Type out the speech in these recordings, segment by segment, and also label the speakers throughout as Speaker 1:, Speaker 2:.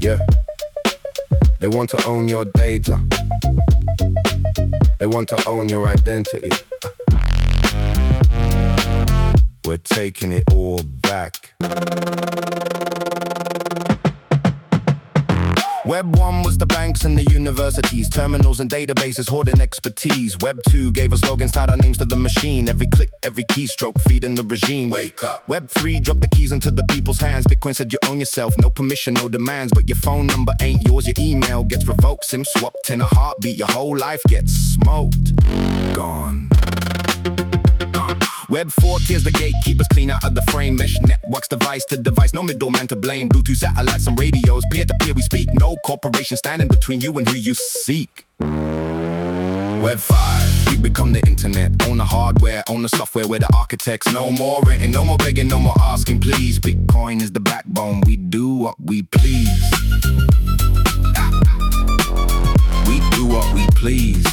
Speaker 1: Yeah, they want to own your data. They want to own your identity. We're taking it all back. Web 1 was the banks and the universities, terminals and databases hoarding expertise. Web 2 gave us logins, tied our names to the machine. Every click, every keystroke, feeding the regime. Wake up. Web 3 dropped the keys into the people's hands. Bitcoin said you own yourself, no permission, no demands. But your phone number ain't yours, your email gets revoked. SIM swapped in a heartbeat, your whole life gets smoked. Gone. Web 4 tears the gatekeepers, clean out of the frame. Mesh networks, device to device, no middleman to blame. Bluetooth satellites and radios, peer to peer we speak. No corporation standing between you and who you seek. Web 5, we become the internet. Own the hardware, own the software, we're the architects. No more renting, no more begging, no more asking please. Bitcoin is the backbone, we do what we please. We do what we please.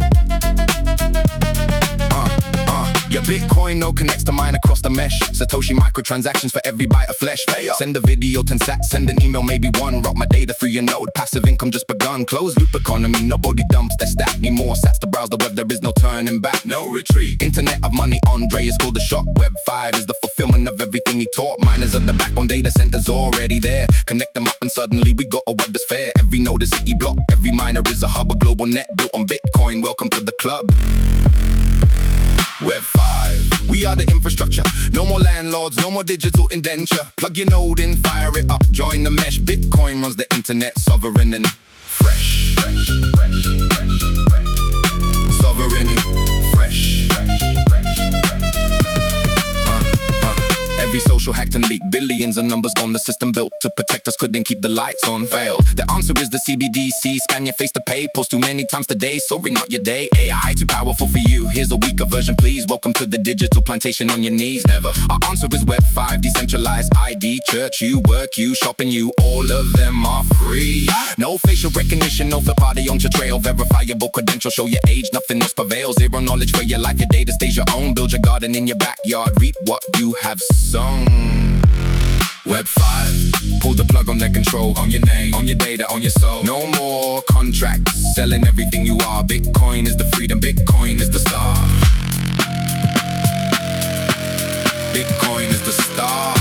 Speaker 1: Your Bitcoin node connects to mine across the mesh. Satoshi microtransactions for every bite of flesh. Send a video, 10 sats, send an email, maybe one. Route my data through your node, passive income just begun. Closed loop economy, nobody dumps their stack. Need more sats to browse the web, there is no turning back. No retreat, internet of money, Andre is called the shot. Web 5 is the fulfillment of everything he taught. Miners at the backbone, data centers already there. Connect them up and suddenly we got a web that's fair. Every node is city block, every miner is a hub. A global net built on Bitcoin, welcome to the club. Web 5, we are the infrastructure. No more landlords, no more digital indenture. Plug your node in, fire it up, join the mesh. Bitcoin runs the internet, sovereign and fresh. Sovereign and fresh. Every social hacked and leaked, billions of numbers gone. The system built to protect us couldn't keep the lights on, failed. The answer is the CBDC, scan your face to pay. Post too many times today, so ring out your day. AI too powerful for you, here's a weaker version please. Welcome to the digital plantation on your knees, never. Our answer is Web 5, decentralized ID. Church you, work you, shopping you, all of them are free. No facial recognition, no third party on your trail. Verifiable credentials, show your age, nothing else prevails. Zero knowledge for your life, your data stays your own. Build your garden in your backyard, reap what you have sown. Web 5, pull the plug on their control. On your name, on your data, on your soul. No more contracts, selling everything you are. Bitcoin is the freedom, Bitcoin is the star. Bitcoin is the star.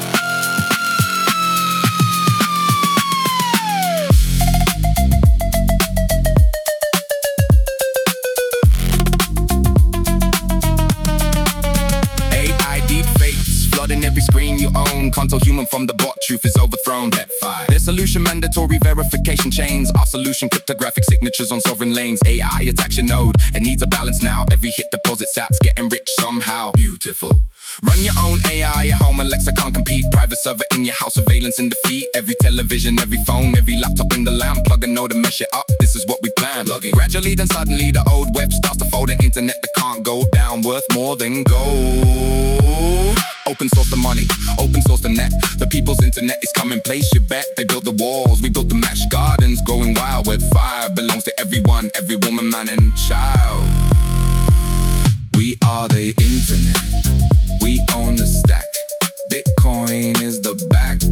Speaker 1: In every screen you own, console human from the bot, truth is overthrown. Web 5, their solution mandatory verification chains. Our solution cryptographic signatures on sovereign lanes. AI attacks your node, it needs a balance now. Every hit deposits sats, getting rich somehow. Beautiful. Run your own AI at home, Alexa can't compete. Private server in your house, surveillance in defeat. Every television, every phone, every laptop in the lamp. Plug a node and mesh it up, this is what we plan. Gradually then suddenly the old web starts to fold. An internet that can't go down, worth more than gold. Open source the money, open source the net. The people's internet is coming, place your bet. They built the walls, we built the mesh gardens. Growing wild, Web 5 belongs to everyone. Every woman, man and child. We are the internet, we own the stack. Bitcoin is the back